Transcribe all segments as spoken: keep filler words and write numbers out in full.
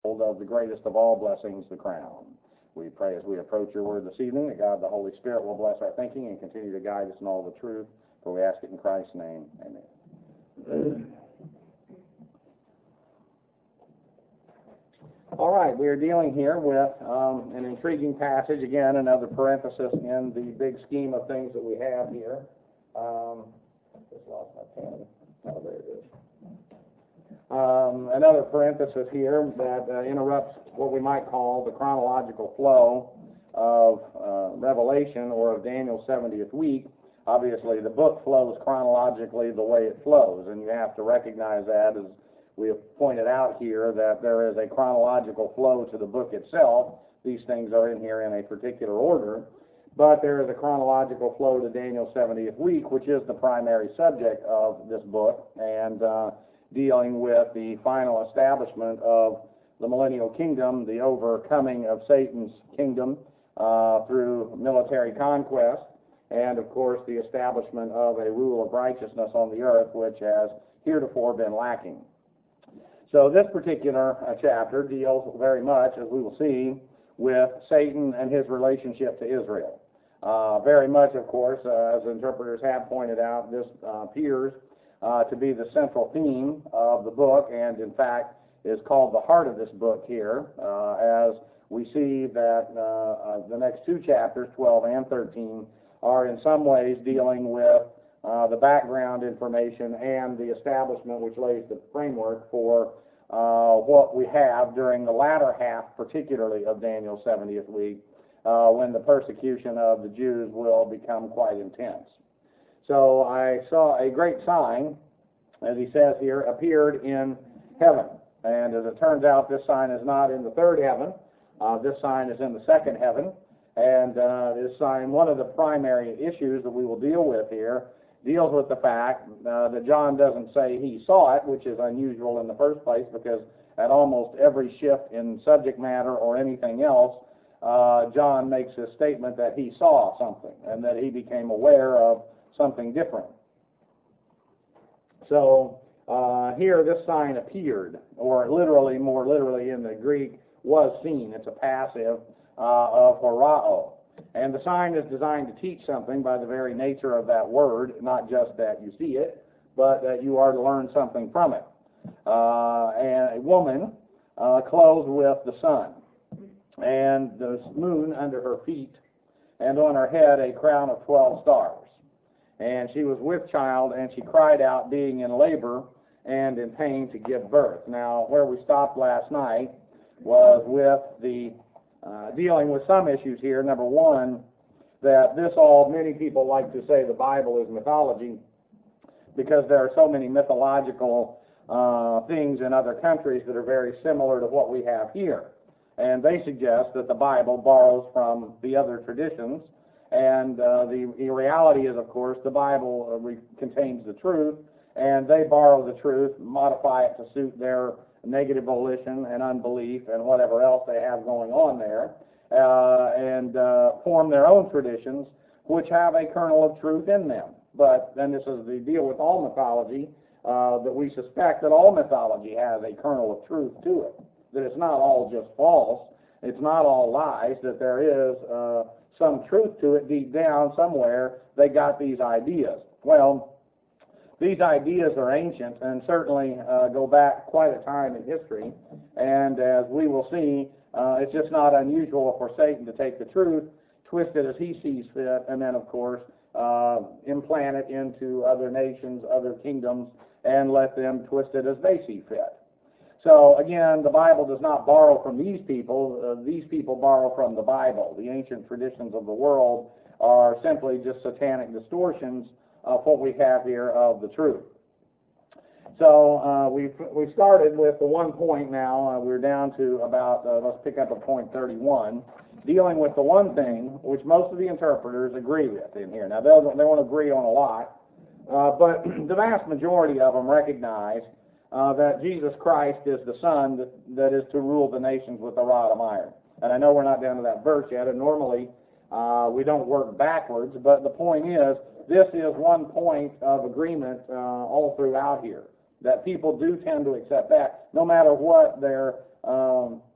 of the greatest of all blessings, the crown. We pray as we approach your word this evening that God the Holy Spirit will bless our thinking and continue to guide us in all the truth, for we ask it in Christ's name. Amen. All right, we are dealing here with um, an intriguing passage, again, another parenthesis in the big scheme of things that we have here. Um, just lost my pen. Oh, there it is. Um, another parenthesis here that uh, interrupts what we might call the chronological flow of uh, Revelation or of Daniel's seventieth week. Obviously, the book flows chronologically the way it flows, and you have to recognize that, as we have pointed out here, that there is a chronological flow to the book itself. These things are in here in a particular order, but there is a chronological flow to Daniel's seventieth week, which is the primary subject of this book, and uh, dealing with the final establishment of the millennial kingdom, the overcoming of Satan's kingdom uh, through military conquest, and of course the establishment of a rule of righteousness on the earth, which has heretofore been lacking. So this particular uh, chapter deals very much, as we will see, with Satan and his relationship to Israel. Uh, very much, of course, uh, as interpreters have pointed out, this uh, appears uh, to be the central theme of the book, and in fact is called the heart of this book here, uh, as we see that uh, uh, the next two chapters, twelve and thirteen, are in some ways dealing with uh, the background information and the establishment which lays the framework for uh, what we have during the latter half, particularly of Daniel's seventieth week, uh, when the persecution of the Jews will become quite intense. So I saw a great sign, as he says here, appeared in heaven. And as it turns out, this sign is not in the third heaven. Uh, this sign is in the second heaven. And uh, this sign, one of the primary issues that we will deal with here, deals with the fact uh, that John doesn't say he saw it, which is unusual in the first place, because at almost every shift in subject matter or anything else, uh, John makes a statement that he saw something and that he became aware of something different. So uh, here this sign appeared, or literally, more literally in the Greek, was seen. It's a passive uh, of horao. And the sign is designed to teach something by the very nature of that word, not just that you see it, but that you are to learn something from it. Uh, and a woman uh, clothed with the sun, and the moon under her feet, and on her head a crown of twelve stars. And she was with child, and she cried out, being in labor and in pain to give birth. Now, where we stopped last night was with the uh, dealing with some issues here. Number one, that this all, many people like to say the Bible is mythology because there are so many mythological uh, things in other countries that are very similar to what we have here. And they suggest that the Bible borrows from the other traditions. And uh, the, the reality is, of course, the Bible uh, re- contains the truth, and they borrow the truth, modify it to suit their negative volition and unbelief and whatever else they have going on there, uh, and uh, form their own traditions, which have a kernel of truth in them. But then this is the deal with all mythology, uh, that we suspect that all mythology has a kernel of truth to it, that it's not all just false, it's not all lies, that there is uh, some truth to it deep down somewhere. They got these ideas. Well, these ideas are ancient and certainly uh, go back quite a time in history, and as we will see, uh, it's just not unusual for Satan to take the truth, twist it as he sees fit, and then of course uh, implant it into other nations, other kingdoms, and let them twist it as they see fit. So again, the Bible does not borrow from these people. Uh, these people borrow from the Bible. The ancient traditions of the world are simply just satanic distortions of what we have here of the truth. So uh, we've, we started with the one point now. Uh, we're down to about, uh, let's pick up at point thirty-one, dealing with the one thing which most of the interpreters agree with in here. Now, they'll, they won't agree on a lot, uh, but the vast majority of them recognize Uh, that Jesus Christ is the Son that, that is to rule the nations with a rod of iron. And I know we're not down to that verse yet, and normally uh, we don't work backwards, but the point is, this is one point of agreement uh, all throughout here, that people do tend to accept that, no matter what their um,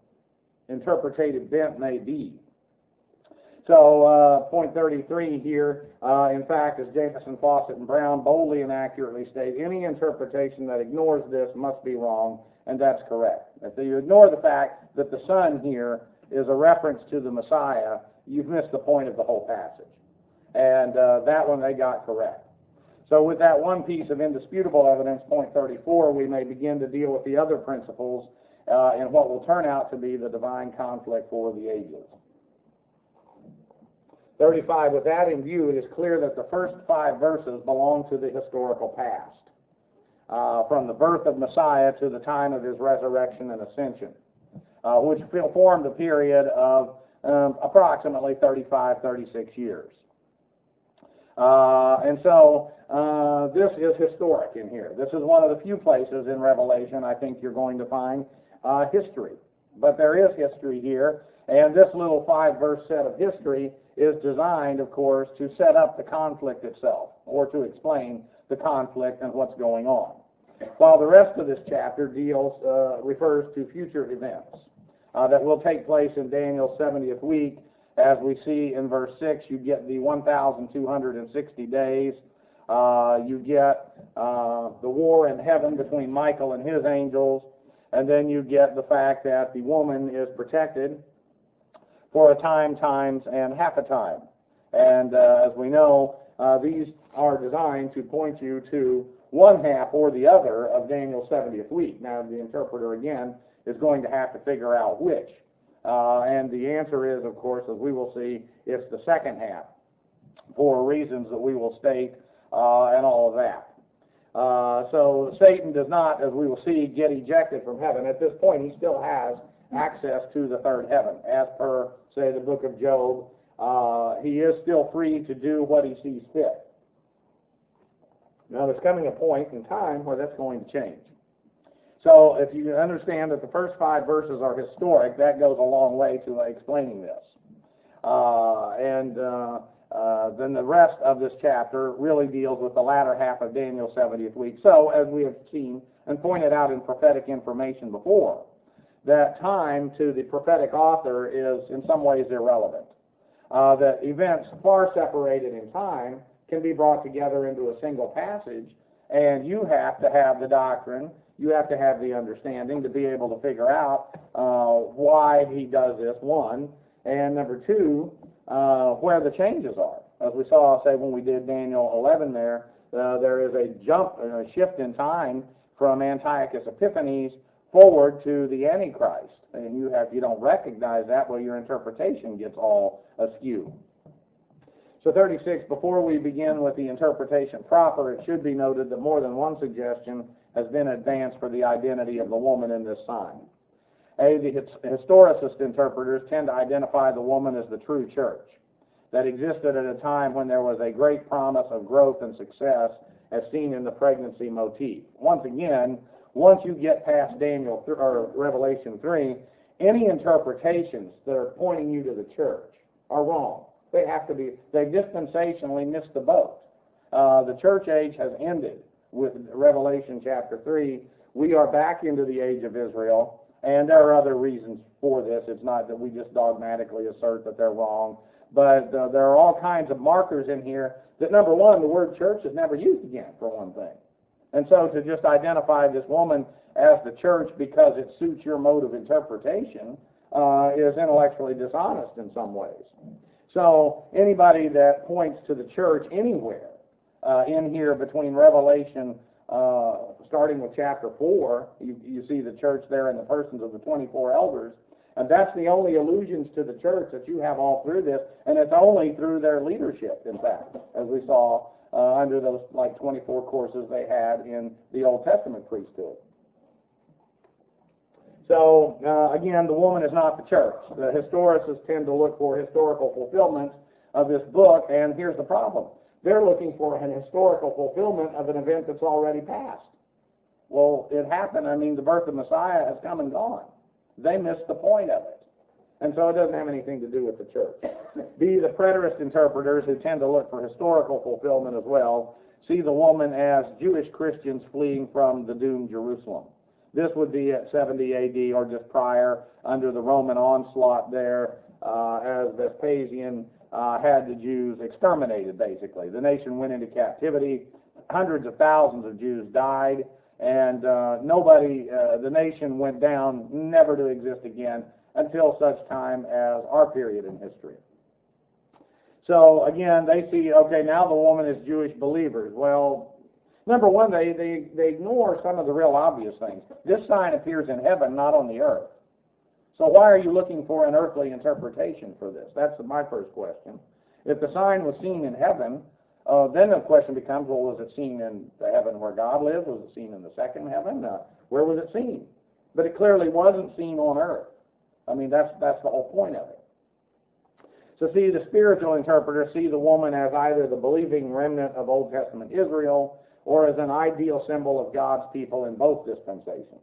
interpretative bent may be. So, uh, point thirty-three here, uh, in fact, as Jameson, Fawcett, and Brown boldly and accurately state, any interpretation that ignores this must be wrong, and that's correct. If you ignore the fact that the Son here is a reference to the Messiah, you've missed the point of the whole passage. And uh, that one they got correct. So with that one piece of indisputable evidence, point thirty-four, we may begin to deal with the other principles uh, in what will turn out to be the divine conflict for the ages. thirty-five, with that in view, it is clear that the first five verses belong to the historical past, uh, from the birth of Messiah to the time of his resurrection and ascension, uh, which formed a period of um, approximately thirty-five, thirty-six years. Uh, and so uh, this is historic in here. This is one of the few places in Revelation I think you're going to find uh, history. But there is history here, and this little five-verse set of history is designed, of course, to set up the conflict itself, or to explain the conflict and what's going on. While the rest of this chapter deals, uh, refers to future events uh, that will take place in Daniel's seventieth week. As we see in verse six, you get the one thousand two hundred sixty days. Uh, you get uh, the war in heaven between Michael and his angels. And then you get the fact that the woman is protected for a time, times, and half a time. And uh, as we know, uh, these are designed to point you to one half or the other of Daniel's seventieth week. Now, the interpreter, again, is going to have to figure out which. Uh, and the answer is, of course, as we will see, it's the second half, for reasons that we will state uh, and all of that. Uh, so Satan does not, as we will see, get ejected from heaven. At this point, he still has access to the third heaven. As per, say, the book of Job, uh, he is still free to do what he sees fit. Now, there's coming a point in time where that's going to change. So if you understand that the first five verses are historic, that goes a long way to explaining this. Uh, and uh, uh, then the rest of this chapter really deals with the latter half of Daniel's seventieth week. So, as we have seen and pointed out in prophetic information before, that time to the prophetic author is in some ways irrelevant. Uh, that events far separated in time can be brought together into a single passage, and you have to have the doctrine, you have to have the understanding to be able to figure out uh, why he does this, one, and number two, uh, where the changes are. As we saw, say, when we did Daniel eleven there, uh, there is a jump, a shift in time from Antiochus Epiphanes forward to the Antichrist. And you have, if you don't recognize that, well, your interpretation gets all askew. So thirty-six, before we begin with the interpretation proper, it should be noted that more than one suggestion has been advanced for the identity of the woman in this sign. A, the historicist interpreters tend to identify the woman as the true church that existed at a time when there was a great promise of growth and success, as seen in the pregnancy motif. Once again, once you get past Daniel th- or Revelation three, any interpretations that are pointing you to the church are wrong. They have to be, they dispensationally missed the boat. Uh, the church age has ended with Revelation chapter three. We are back into the age of Israel, and there are other reasons for this. It's not that we just dogmatically assert that they're wrong, but uh, there are all kinds of markers in here that, number one, the word church is never used again, for one thing. And so to just identify this woman as the church because it suits your mode of interpretation uh, is intellectually dishonest in some ways. So anybody that points to the church anywhere uh, in here between Revelation, uh, starting with chapter four, you, you see the church there in the persons of the twenty-four elders, and that's the only allusions to the church that you have all through this, and it's only through their leadership, in fact, as we saw uh, under those like twenty-four courses they had in the Old Testament priesthood. So, uh, again, the woman is not the church. The historicists tend to look for historical fulfillment of this book, and here's the problem. They're looking for an historical fulfillment of an event that's already passed. Well, it happened. I mean, the birth of Messiah has come and gone. They missed the point of it. And so it doesn't have anything to do with the church. B, the preterist interpreters, who tend to look for historical fulfillment as well, see the woman as Jewish Christians fleeing from the doomed Jerusalem. This would be at seventy A D or just prior, under the Roman onslaught there, uh, as Vespasian uh, had the Jews exterminated, basically. The nation went into captivity. Hundreds of thousands of Jews died, and uh, nobody, uh, the nation went down, never to exist again until such time as our period in history. So again, they see, okay, now the woman is Jewish believers. Well, number one, they, they, they ignore some of the real obvious things. This sign appears in heaven, not on the earth. So why are you looking for an earthly interpretation for this? That's my first question. If the sign was seen in heaven, uh, then the question becomes, well, was it seen in the heaven where God lives? Was it seen in the second heaven? Uh, where was it seen? But it clearly wasn't seen on earth. I mean, that's, that's the whole point of it. So see, the spiritual interpreters see the woman as either the believing remnant of Old Testament Israel or as an ideal symbol of God's people in both dispensations.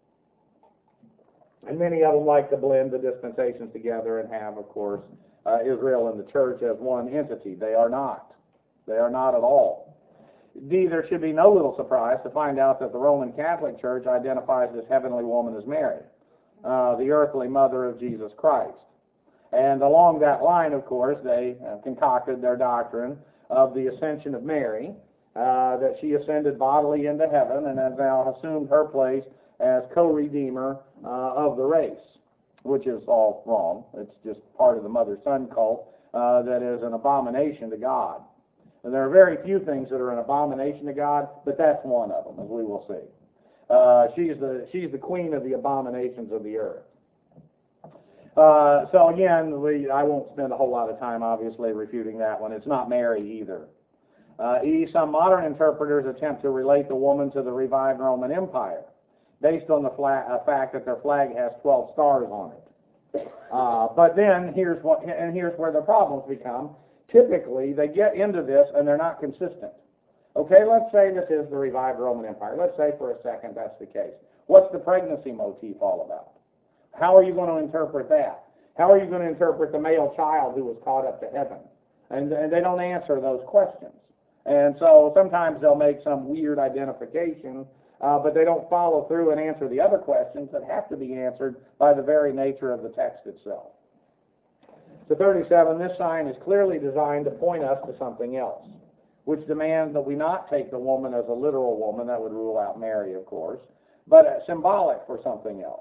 And many of them like to blend the dispensations together and have, of course, uh, Israel and the church as one entity. They are not. They are not at all. Indeed, there should be no little surprise to find out that the Roman Catholic Church identifies this heavenly woman as Mary, uh, the earthly mother of Jesus Christ. And along that line, of course, they uh, concocted their doctrine of the ascension of Mary, uh, that she ascended bodily into heaven and has now assumed her place as co-redeemer uh, of the race, which is all wrong. It's just part of the mother-son cult uh, that is an abomination to God. And there are very few things that are an abomination to God, but that's one of them, as we will see. Uh, she's the, she's the queen of the abominations of the earth. Uh, so again, we, I won't spend a whole lot of time, obviously, refuting that one. It's not Mary either. Uh, e, some modern interpreters attempt to relate the woman to the revived Roman Empire, based on the flag, uh, fact that their flag has twelve stars on it. Uh, but then here's what, and here's where the problems become. Typically, they get into this and they're not consistent. Okay, let's say this is the revived Roman Empire. Let's say for a second that's the case. What's the pregnancy motif all about? How are you going to interpret that? How are you going to interpret the male child who was caught up to heaven? And, and they don't answer those questions. And so sometimes they'll make some weird identification, uh, but they don't follow through and answer the other questions that have to be answered by the very nature of the text itself. So thirty-seven, this sign is clearly designed to point us to something else, which demands that we not take the woman as a literal woman, that would rule out Mary, of course, but symbolic for something else.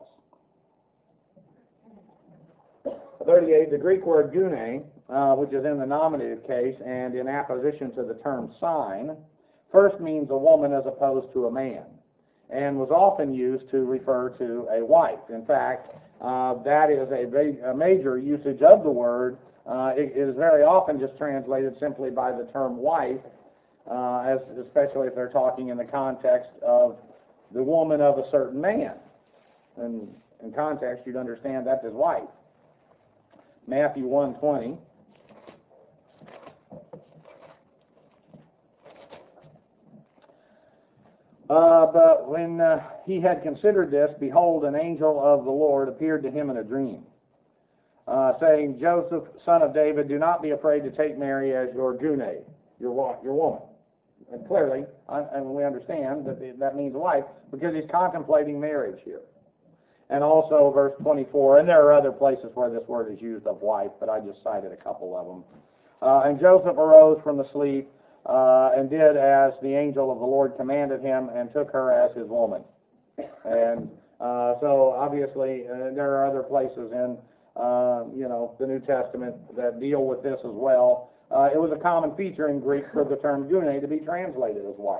thirty-eight, the Greek word gune, uh, which is in the nominative case and in apposition to the term sign, first means a woman as opposed to a man, and was often used to refer to a wife. In fact, uh, that is a, a major usage of the word. Uh, it, it is very often just translated simply by the term wife, uh, as, especially if they're talking in the context of the woman of a certain man. And in context, you'd understand that's his wife. Matthew one twenty. Uh, but when uh, he had considered this, behold, an angel of the Lord appeared to him in a dream, uh, saying, Joseph, son of David, do not be afraid to take Mary as your gune, your, your woman. And clearly, I, and we understand that that means wife, because he's contemplating marriage here. And also verse twenty-four, and there are other places where this word is used of wife, but I just cited a couple of them. Uh, and Joseph arose from the sleep uh, and did as the angel of the Lord commanded him and took her as his woman. And uh, so obviously uh, there are other places in uh, you know the New Testament that deal with this as well. Uh, it was a common feature in Greek for the term gune to be translated as wife.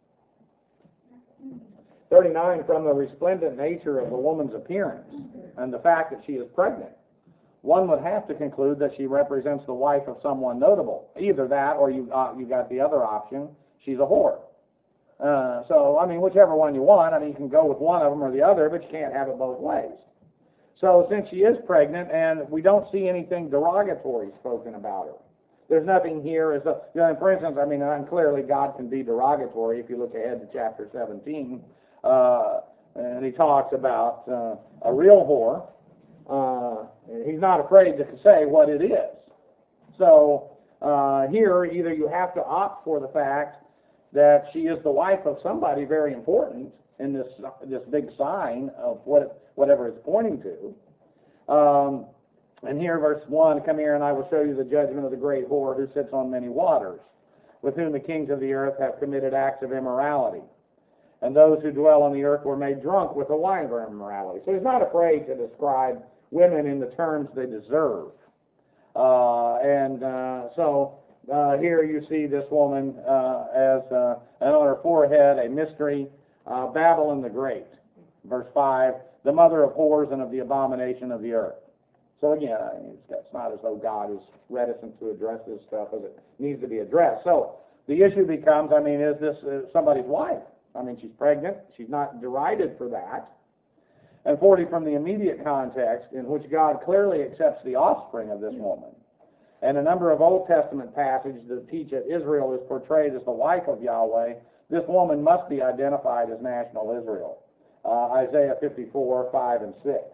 thirty-nine, from the resplendent nature of the woman's appearance and the fact that she is pregnant, one would have to conclude that she represents the wife of someone notable. Either that or you, uh, you got the other option, she's a whore. Uh, so, I mean, whichever one you want, I mean, you can go with one of them or the other, but you can't have it both ways. So since she is pregnant and we don't see anything derogatory spoken about her, there's nothing here as a, you know, for instance, I mean, and clearly God can be derogatory if you look ahead to chapter seventeen. Uh, and he talks about uh, a real whore. Uh, he's not afraid to say what it is. So uh, here, either you have to opt for the fact that she is the wife of somebody very important, in this this big sign of what whatever it's pointing to. Um, and here, verse one, come here and I will show you the judgment of the great whore who sits on many waters, with whom the kings of the earth have committed acts of immorality. And those who dwell on the earth were made drunk with the wine of her immorality. So he's not afraid to describe women in the terms they deserve. Uh, and uh, so uh, here you see this woman uh, as uh, and on her forehead a mystery, uh, Babylon the Great. Verse five, the mother of whores and of the abomination of the earth. So again, I mean, it's, it's not as though God is reticent to address this stuff as it needs to be addressed. So the issue becomes, I mean, is this uh, somebody's wife? I mean, she's pregnant. She's not derided for that. And forty, from the immediate context in which God clearly accepts the offspring of this woman. And a number of Old Testament passages that teach that Israel is portrayed as the wife of Yahweh, this woman must be identified as national Israel. Uh, Isaiah fifty-four, five, and six.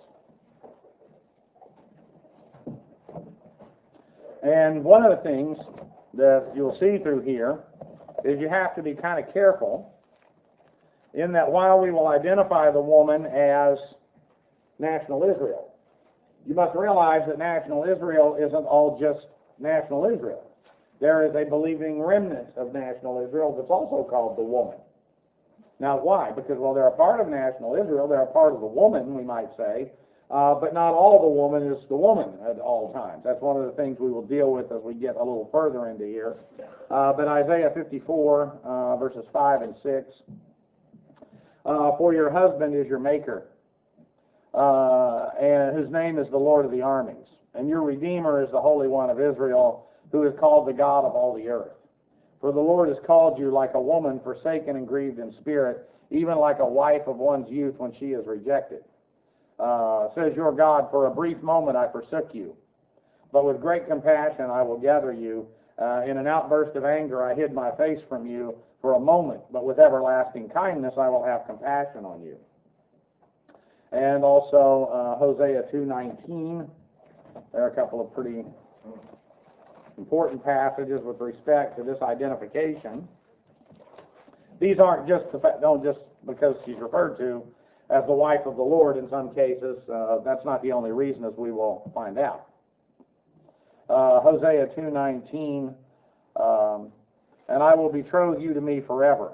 And one of the things that you'll see through here is you have to be kind of careful in that while we will identify the woman as national Israel, you must realize that national Israel isn't all just national Israel. There is a believing remnant of national Israel that's also called the woman. Now, why? Because, well, they're a part of national Israel, they're a part of the woman, we might say, uh, but not all the woman is the woman at all times. That's one of the things we will deal with as we get a little further into here. Uh, but Isaiah fifty-four, uh, verses five and six, uh, for your husband is your maker, uh, and his name is the Lord of the armies, and your Redeemer is the Holy One of Israel, who is called the God of all the earth. For the Lord has called you like a woman forsaken and grieved in spirit, even like a wife of one's youth when she is rejected. Uh, says your God, for a brief moment I forsook you, but with great compassion I will gather you. Uh, in an outburst of anger I hid my face from you for a moment, but with everlasting kindness I will have compassion on you. And also uh, Hosea two nineteen. There are a couple of pretty important passages with respect to this identification. These aren't just the fact, don't just because she's referred to as the wife of the Lord in some cases. Uh, that's not the only reason, as we will find out. Uh, Hosea two nineteen, um, and I will betroth you to me forever.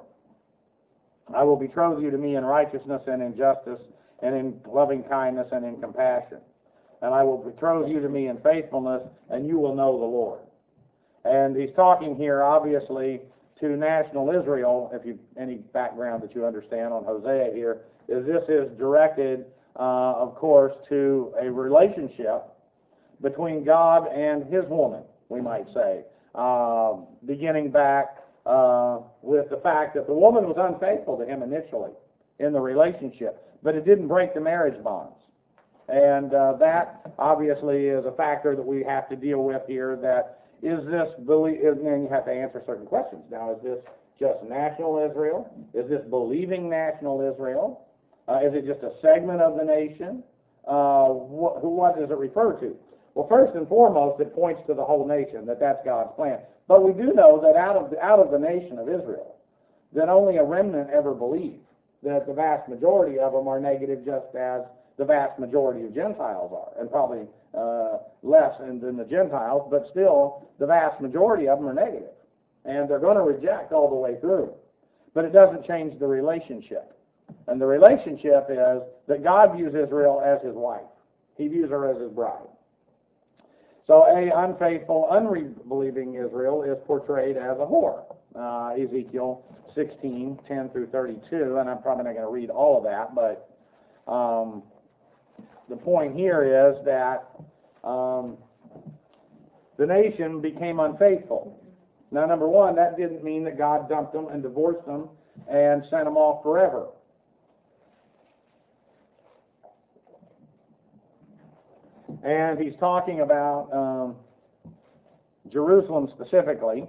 I will betroth you to me in righteousness and in justice and in loving kindness and in compassion. And I will betroth you to me in faithfulness, and you will know the Lord. And he's talking here, obviously, to national Israel. If you any background that you understand on Hosea here, is this is directed, uh, of course, to a relationship between God and his woman, we might say, uh, beginning back uh, with the fact that the woman was unfaithful to him initially in the relationship, but it didn't break the marriage bonds. And uh, that obviously is a factor that we have to deal with here. That is this belief, and then you have to answer certain questions. Now, is this just national Israel? Is this believing national Israel? Uh, is it just a segment of the nation? Uh, wh what does it refer to? Well, first and foremost, it points to the whole nation, that that's God's plan. But we do know that out of the, out of the nation of Israel, that only a remnant ever believe. That the vast majority of them are negative, just as the vast majority of Gentiles are, and probably uh, less than, than the Gentiles, but still the vast majority of them are negative. And they're going to reject all the way through. But it doesn't change the relationship. And the relationship is that God views Israel as his wife. He views her as his bride. So a unfaithful, unbelieving Israel is portrayed as a whore. Uh, Ezekiel sixteen, ten through thirty-two, and I'm probably not going to read all of that, but um, the point here is that um, the nation became unfaithful. Now, number one, that didn't mean that God dumped them and divorced them and sent them off forever. And he's talking about um, Jerusalem specifically.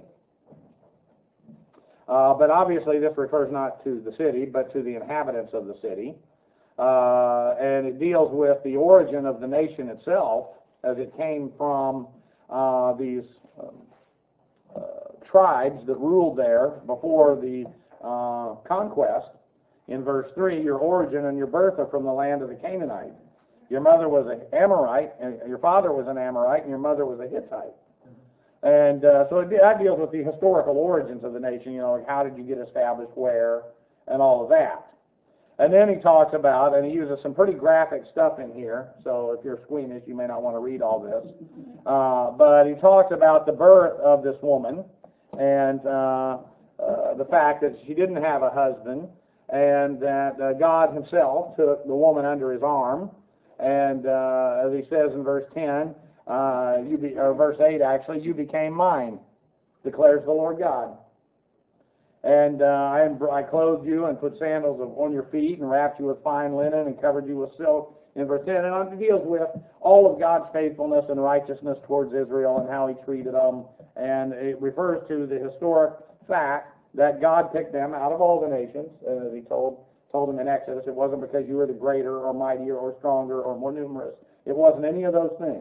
Uh, but obviously this refers not to the city, but to the inhabitants of the city. Uh, and it deals with the origin of the nation itself, as it came from uh, these um, uh, tribes that ruled there before the uh, conquest. In verse three, your origin and your birth are from the land of the Canaanites. Your mother was an Amorite, and your father was an Amorite, and your mother was a Hittite. And uh, so it, that deals with the historical origins of the nation, you know, like how did you get established where, and all of that. And then he talks about, and he uses some pretty graphic stuff in here, so if you're squeamish, you may not want to read all this. Uh, but he talks about the birth of this woman, and uh, uh, the fact that she didn't have a husband, and that uh, God himself took the woman under his arm, and uh, as he says in verse ten, uh, you be, or verse eight actually, you became mine, declares the Lord God. And uh, I, I clothed you and put sandals on your feet and wrapped you with fine linen and covered you with silk, in verse ten. And it deals with all of God's faithfulness and righteousness towards Israel and how he treated them. And it refers to the historic fact that God picked them out of all the nations. And as he told, told them in Exodus, it wasn't because you were the greater or mightier or stronger or more numerous. It wasn't any of those things.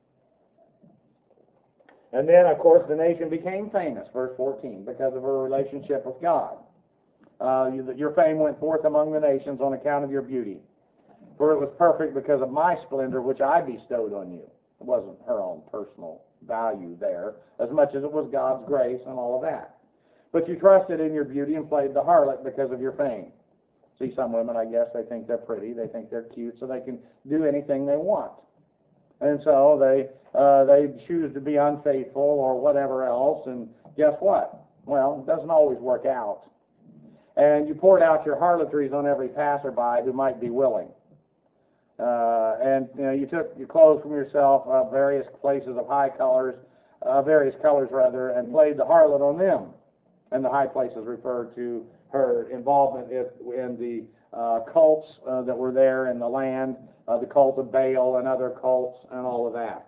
And then, of course, the nation became famous, verse fourteen, because of her relationship with God. Uh, you, your fame went forth among the nations on account of your beauty. For it was perfect because of my splendor, which I bestowed on you. It wasn't her own personal value there, as much as it was God's grace and all of that. But you trusted in your beauty and played the harlot because of your fame. See, some women, I guess, they think they're pretty, they think they're cute, so they can do anything they want. And so they uh, they choose to be unfaithful or whatever else, and guess what? Well, it doesn't always work out. And you poured out your harlotries on every passerby who might be willing. Uh, and you know, you took your clothes from yourself, uh, various places of high colors, uh, various colors rather, and played the harlot on them. And the high places refer to her involvement in the uh, cults uh, that were there in the land, uh, the cult of Baal and other cults and all of that.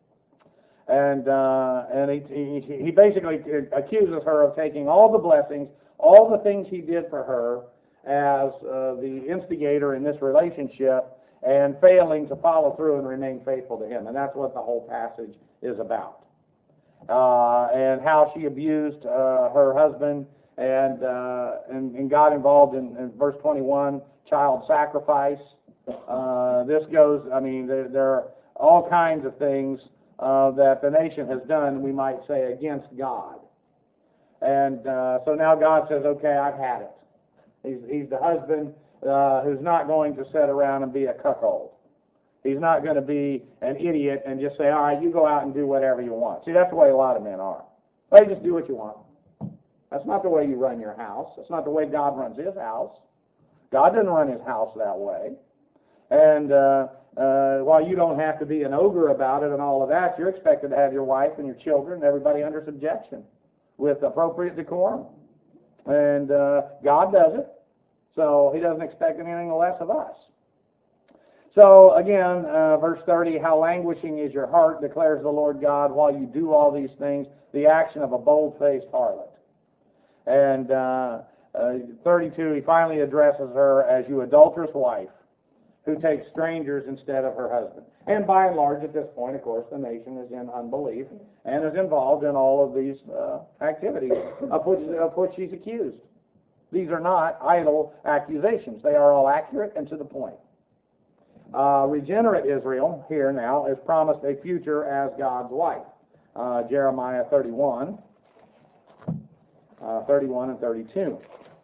And uh, and he, he, he basically accuses her of taking all the blessings, all the things he did for her as uh, the instigator in this relationship, and failing to follow through and remain faithful to him. And that's what the whole passage is about. Uh, and how she abused uh, her husband, and, uh, and and got involved in, in verse twenty-one, child sacrifice. Uh, this goes, I mean, there, there are all kinds of things uh, that the nation has done, we might say, against God. And uh, so now God says, okay, I've had it. He's, he's the husband uh, who's not going to sit around and be a cuckold. He's not going to be an idiot and just say, all right, you go out and do whatever you want. See, that's the way a lot of men are. They just do what you want. That's not the way you run your house. That's not the way God runs his house. God doesn't run his house that way. And uh, uh, while you don't have to be an ogre about it and all of that, you're expected to have your wife and your children and everybody under subjection with appropriate decorum. And uh, God does it. So he doesn't expect anything less of us. So again, uh, verse thirty, how languishing is your heart, declares the Lord God, while you do all these things, the action of a bold-faced harlot. And uh, uh, thirty-two, he finally addresses her as you adulterous wife, who takes strangers instead of her husband. And by and large, at this point, of course, the nation is in unbelief and is involved in all of these uh, activities of which, of which she's accused. These are not idle accusations. They are all accurate and to the point. Uh, regenerate Israel, here now, is promised a future as God's wife. Uh, Jeremiah thirty-one, uh, thirty-one and thirty-two.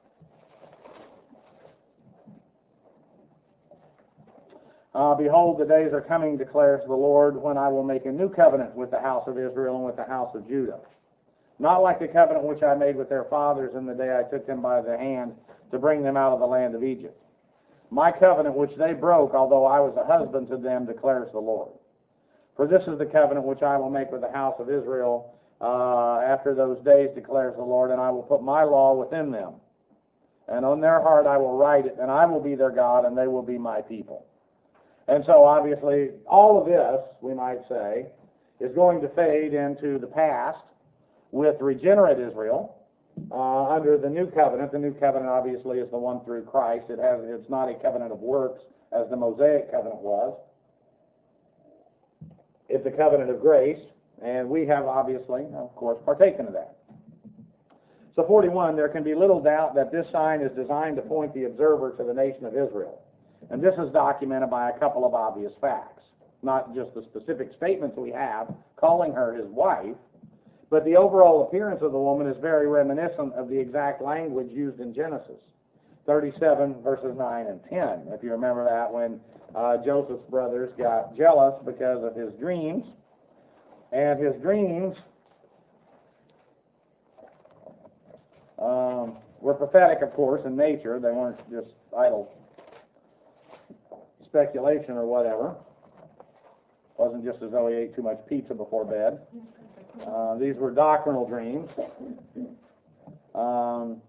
Uh, Behold, the days are coming, declares the Lord, when I will make a new covenant with the house of Israel and with the house of Judah. Not like the covenant which I made with their fathers in the day I took them by the hand to bring them out of the land of Egypt. My covenant which they broke, although I was a husband to them, declares the Lord. For this is the covenant which I will make with the house of Israel uh, after those days, declares the Lord, and I will put my law within them. And on their heart I will write it, and I will be their God, and they will be my people. And so obviously all of this, we might say, is going to fade into the past with regenerate Israel uh, under the new covenant. The new covenant obviously is the one through Christ. It has, it's not a covenant of works as the Mosaic covenant was. It's a covenant of grace, and we have obviously, of course, partaken of that. So forty-one, there can be little doubt that this sign is designed to point the observer to the nation of Israel. And this is documented by a couple of obvious facts. Not just the specific statements we have calling her his wife, but the overall appearance of the woman is very reminiscent of the exact language used in Genesis thirty-seven, verses nine and ten. If you remember that, when uh, Joseph's brothers got jealous because of his dreams, and his dreams um, were prophetic, of course, in nature. They weren't just idle speculation or whatever. It wasn't just as though he ate too much pizza before bed. Uh, these were doctrinal dreams. Um,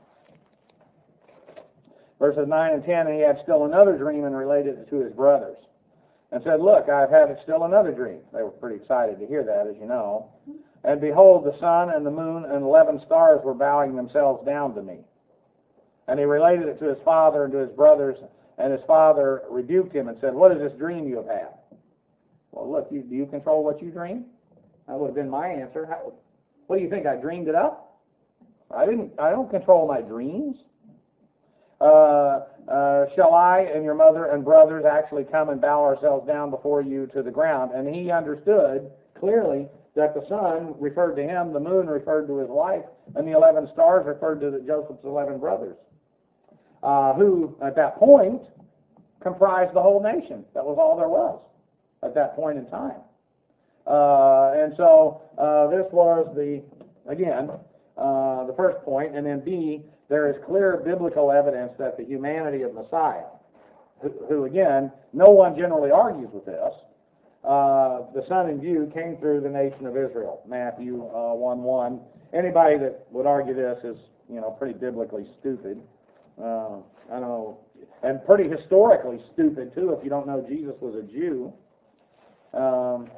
verses nine and ten, and he had still another dream and related it to his brothers. And said, look, I've had still another dream. They were pretty excited to hear that, as you know. And behold, the sun and the moon and eleven stars were bowing themselves down to me. And he related it to his father and to his brothers, and his father rebuked him and said, what is this dream you have had? Well, look, you, do you control what you dream? That would have been my answer. How, what do you think, I dreamed it up? I didn't. I don't control my dreams. Uh, uh, shall I and your mother and brothers actually come and bow ourselves down before you to the ground? And he understood clearly that the sun referred to him, the moon referred to his wife, and the eleven stars referred to the Joseph's eleven brothers, uh, who at that point comprised the whole nation. That was all there was at that point in time. Uh, and so uh, this was the, again, uh, the first point. And then B, there is clear biblical evidence that the humanity of Messiah, who, who again, no one generally argues with this, uh, the Son in view came through the nation of Israel, Matthew uh, one one. Anybody that would argue this is, you know, pretty biblically stupid. Uh, I don't know, and pretty historically stupid, too, if you don't know Jesus was a Jew. Um,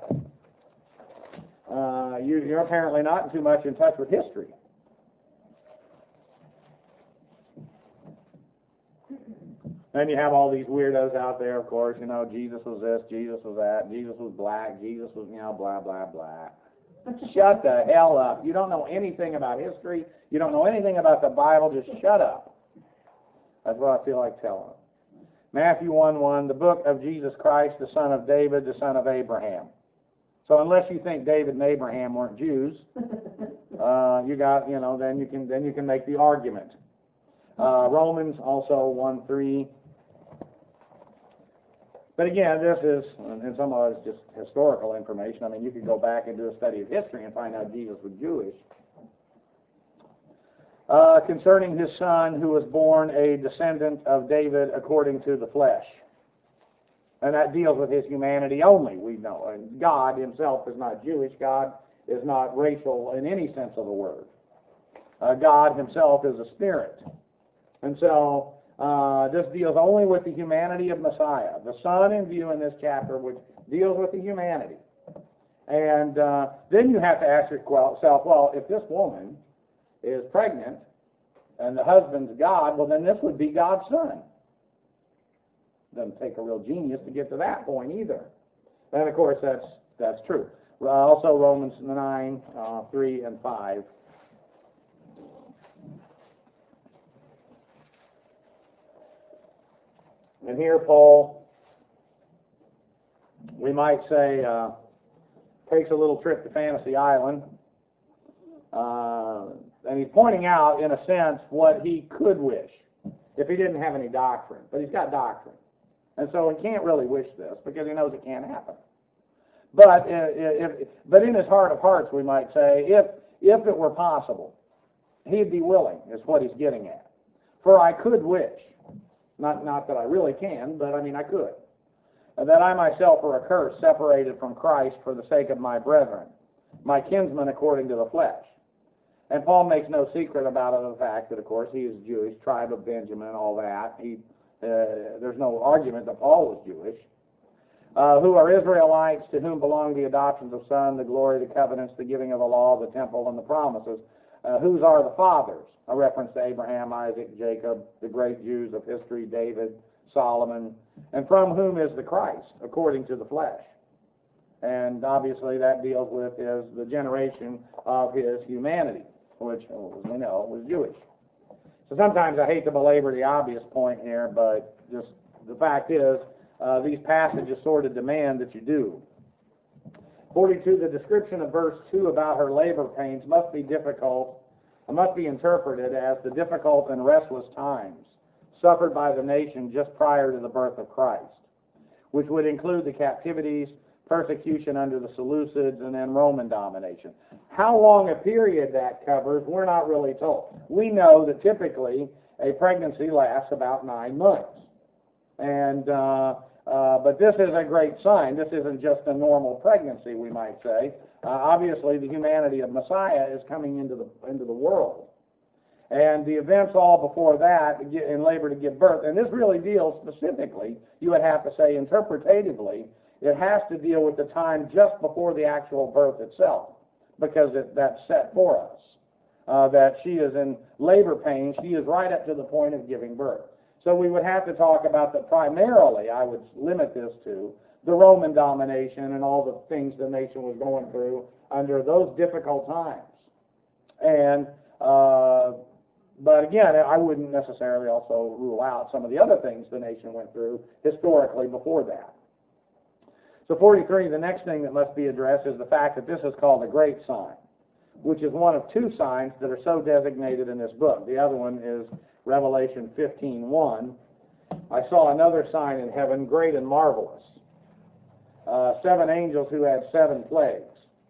uh, you, you're apparently not too much in touch with history. Then you have all these weirdos out there, of course, you know, Jesus was this, Jesus was that, Jesus was black, Jesus was, you know, blah, blah, blah. Shut the hell up. You don't know anything about history. You don't know anything about the Bible. Just shut up. That's what I feel like telling them. Matthew one one, the book of Jesus Christ, the son of David, the son of Abraham. So unless you think David and Abraham weren't Jews, uh, you got, you know, then you can then you can make the argument. Uh, Romans also one three. But again, this is, and some of it is just historical information. I mean, you could go back and do a study of history and find out Jesus was Jewish. Uh, concerning his son, who was born a descendant of David according to the flesh. And that deals with his humanity only, we know. And God himself is not Jewish. God is not racial in any sense of the word. Uh, God himself is a spirit. And so uh, this deals only with the humanity of Messiah. The Son in view in this chapter, which deals with the humanity. And uh, then you have to ask yourself, well, if this woman is pregnant and the husband's God, well, then this would be God's son. Doesn't take a real genius to get to that point either. And of course, that's that's true. Uh, also, Romans nine, uh, three and five. And here, Paul, we might say, uh, takes a little trip to Fantasy Island. Uh, and he's pointing out, in a sense, what he could wish if he didn't have any doctrine. But he's got doctrine. And so he can't really wish this because he knows it can't happen. But if, but in his heart of hearts, we might say, if, if it were possible, he'd be willing, is what he's getting at. For I could wish, not, not that I really can, but I mean I could, that I myself were accursed, separated from Christ for the sake of my brethren, my kinsmen according to the flesh. And Paul makes no secret about it, the fact that, of course, he is Jewish, tribe of Benjamin, all that. He, uh, there's no argument that Paul was Jewish. Uh, who are Israelites, to whom belong the adoptions of son, the glory, the covenants, the giving of the law, the temple, and the promises. Uh, whose are the fathers? A reference to Abraham, Isaac, Jacob, the great Jews of history, David, Solomon. And from whom is the Christ, according to the flesh? And obviously that deals with is the generation of his humanity. which, as we know, was Jewish. So sometimes I hate to belabor the obvious point here, but just the fact is, uh, these passages sort of demand that you do. forty-two, the description of verse two about her labor pains must be difficult, must be interpreted as the difficult and restless times suffered by the nation just prior to the birth of Christ, which would include the captivities, persecution under the Seleucids, and then Roman domination. How long a period that covers, we're not really told. We know that typically a pregnancy lasts about nine months. And, uh, uh, but this is a great sign. This isn't just a normal pregnancy, we might say. Uh, obviously, the humanity of Messiah is coming into the, into the world. And the events all before that in labor to give birth, and this really deals specifically, you would have to say interpretatively, it has to deal with the time just before the actual birth itself, because it, that's set for us. Uh, that she is in labor pain, she is right up to the point of giving birth. So we would have to talk about that primarily, I would limit this to, the Roman domination and all the things the nation was going through under those difficult times. And, uh, but again, I wouldn't necessarily also rule out some of the other things the nation went through historically before that. So forty-three, the next thing that must be addressed is the fact that this is called a great sign, which is one of two signs that are so designated in this book. The other one is Revelation fifteen one. I saw another sign in heaven, great and marvelous. Uh, seven angels who had seven plagues.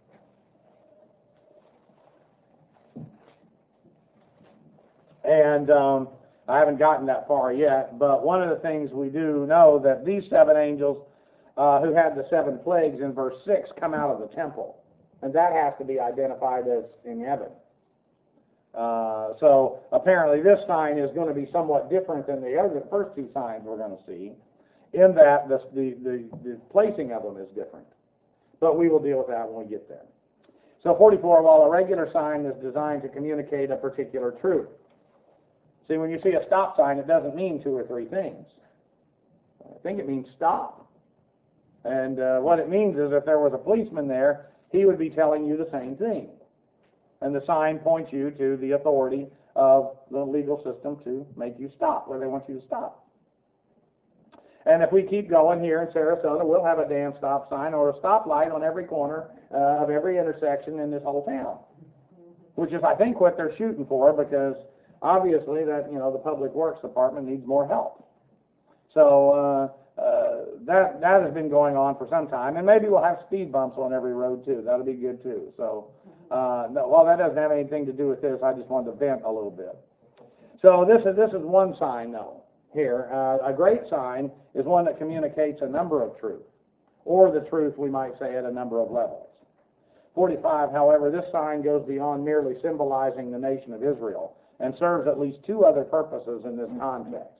And um, I haven't gotten that far yet, but one of the things we do know that these seven angels uh, who had the seven plagues in verse six come out of the temple. And that has to be identified as in heaven. Uh, so apparently this sign is going to be somewhat different than the other first two signs we're going to see, in that the, the, the, the placing of them is different. But we will deal with that when we get there. So forty-four, while a regular sign is designed to communicate a particular truth. See, when you see a stop sign, it doesn't mean two or three things. I think it means stop. And uh, what it means is if there was a policeman there, he would be telling you the same thing. And the sign points you to the authority of the legal system to make you stop where they want you to stop. And if we keep going here in Sarasota, we'll have a damn stop sign or a stoplight on every corner uh, of every intersection in this whole town, which is, I think, what they're shooting for, because obviously that, you know, the Public Works Department needs more help. So uh, uh, that that has been going on for some time, and maybe we'll have speed bumps on every road too. That'll be good too. So, uh, no, well, that doesn't have anything to do with this. I just wanted to vent a little bit. So this is this is one sign, though. Here, uh, a great sign is one that communicates a number of truths, or the truth, we might say, at a number of levels. forty-five, however, this sign goes beyond merely symbolizing the nation of Israel and serves at least two other purposes in this context.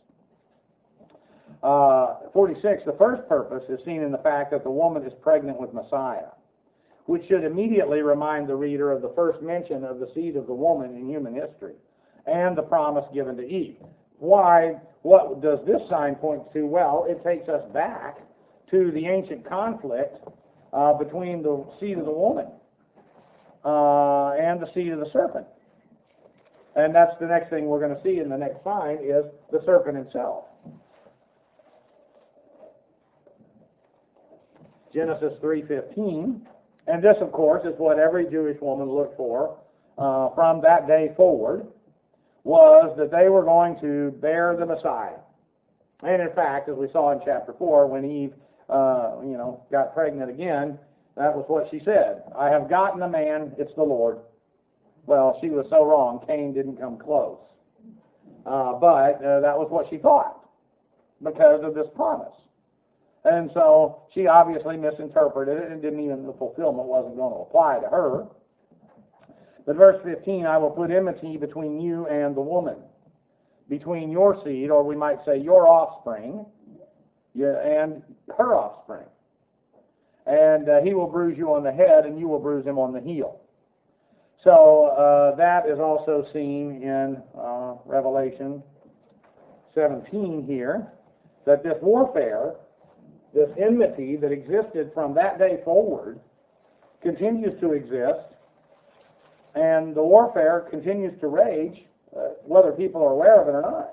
Uh, forty-six, the first purpose is seen in the fact that the woman is pregnant with Messiah, which should immediately remind the reader of the first mention of the seed of the woman in human history and the promise given to Eve. Why? What does this sign point to? Well, it takes us back to the ancient conflict uh, between the seed of the woman uh, and the seed of the serpent. And that's the next thing we're going to see in the next sign is the serpent himself. Genesis three fifteen. And this, of course, is what every Jewish woman looked for uh, from that day forward, was that they were going to bear the Messiah. And in fact, as we saw in chapter four, when Eve, uh, you know, got pregnant again, that was what she said. I have gotten a man, it's the Lord. Well, she was so wrong. Cain didn't come close. Uh, but uh, that was what she thought because of this promise. And so she obviously misinterpreted it and didn't even, the fulfillment wasn't going to apply to her. But verse fifteen, I will put enmity between you and the woman, between your seed, or we might say your offspring, and her offspring. And uh, he will bruise you on the head, and you will bruise him on the heel. So uh, that is also seen in uh, Revelation seventeen here, that this warfare, this enmity that existed from that day forward, continues to exist And the warfare continues to rage, uh, whether people are aware of it or not.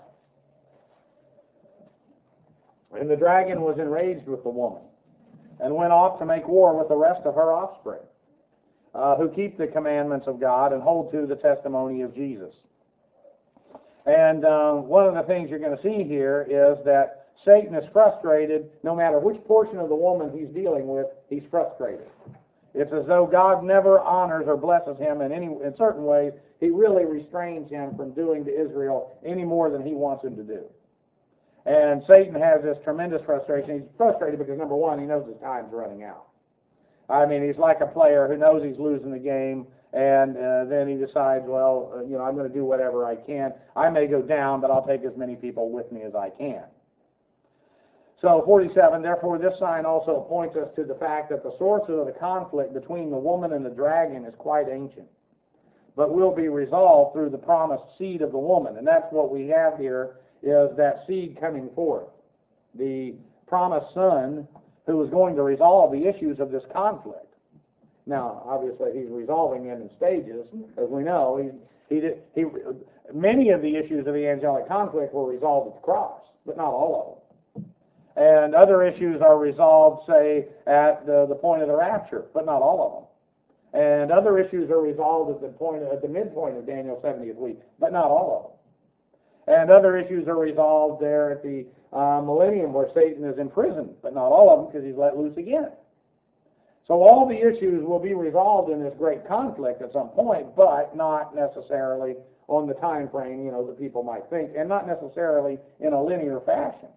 And the dragon was enraged with the woman and went off to make war with the rest of her offspring, uh, who keep the commandments of God and hold to the testimony of Jesus. And uh, one of the things you're going to see here is that Satan is frustrated. No matter which portion of the woman he's dealing with, he's frustrated. It's as though God never honors or blesses him in any in certain ways. He really restrains him from doing to Israel any more than he wants him to do. And Satan has this tremendous frustration. He's frustrated because, number one, he knows his time's running out. I mean, he's like a player who knows he's losing the game, and uh, then he decides, well, uh, you know, I'm going to do whatever I can. I may go down, but I'll take as many people with me as I can. So, forty-seven, therefore this sign also points us to the fact that the source of the conflict between the woman and the dragon is quite ancient, but will be resolved through the promised seed of the woman. And that's what we have here, is that seed coming forth, the promised son who is going to resolve the issues of this conflict. Now, obviously, he's resolving them in stages, as we know. He, he, did, he, many of the issues of the angelic conflict were resolved at the cross, but not all of them. And other issues are resolved, say, at the, the point of the rapture, but not all of them. And other issues are resolved at the point, at the midpoint of Daniel's seventieth week, but not all of them. And other issues are resolved there at the uh, millennium where Satan is imprisoned, but not all of them because he's let loose again. So all the issues will be resolved in this great conflict at some point, but not necessarily on the time frame, you know, that people might think, and not necessarily in a linear fashion.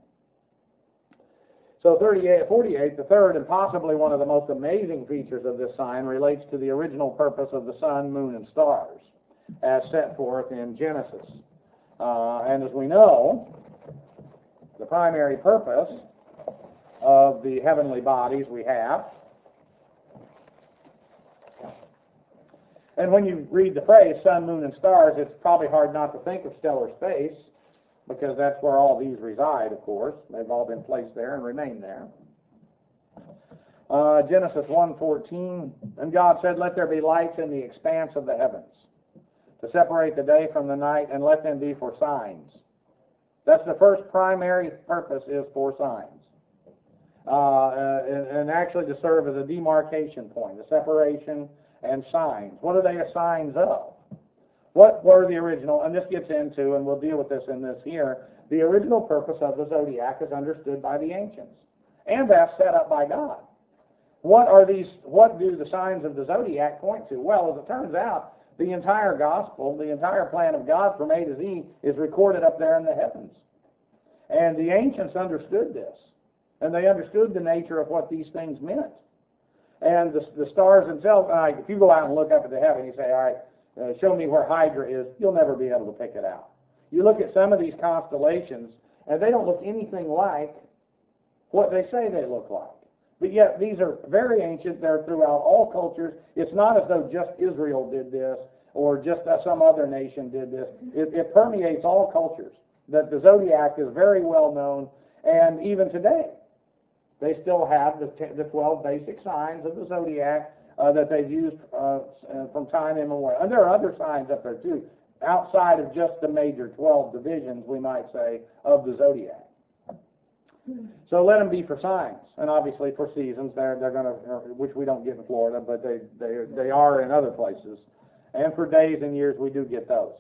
So thirty-eight, forty-eight, the third and possibly one of the most amazing features of this sign relates to the original purpose of the sun, moon, and stars, as set forth in Genesis. Uh, and as we know, the primary purpose of the heavenly bodies we have, and when you read the phrase sun, moon, and stars, it's probably hard not to think of stellar space, because that's where all these reside, of course. They've all been placed there and remain there. Uh, Genesis one fourteen, and God said, let there be lights in the expanse of the heavens, to separate the day from the night, and let them be for signs. That's the first primary purpose, is for signs. Uh, and, and actually to serve as a demarcation point, a separation and signs. What are they a signs of? What were the original, and this gets into, and we'll deal with this in this here, the original purpose of the zodiac is understood by the ancients, and that's set up by God. What are these, what do the signs of the zodiac point to? Well, as it turns out, the entire gospel, the entire plan of God from A to Z is recorded up there in the heavens. And the ancients understood this, and they understood the nature of what these things meant. And the, the stars themselves, uh, if you go out and look up at the heaven, you say, all right, Uh, show me where Hydra is, you'll never be able to pick it out. You look at some of these constellations, and they don't look anything like what they say they look like. But yet, these are very ancient. They're throughout all cultures. It's not as though just Israel did this, or just uh, some other nation did this. It, it permeates all cultures, that the zodiac is very well known, and even today, they still have the, t- the twelve basic signs of the zodiac, Uh, that they've used uh, from time immemorial. And there are other signs up there too, outside of just the major twelve divisions, we might say, of the zodiac. So let them be for signs, and obviously for seasons. They're they're going to, which we don't get in Florida, but they they they are in other places. And for days and years, we do get those.